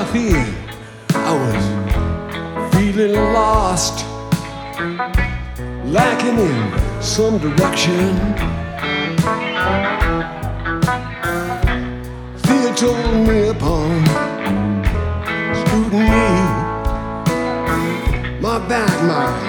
fear. I was feeling lost, lacking in some direction. Fear told me upon scrutiny, my back, my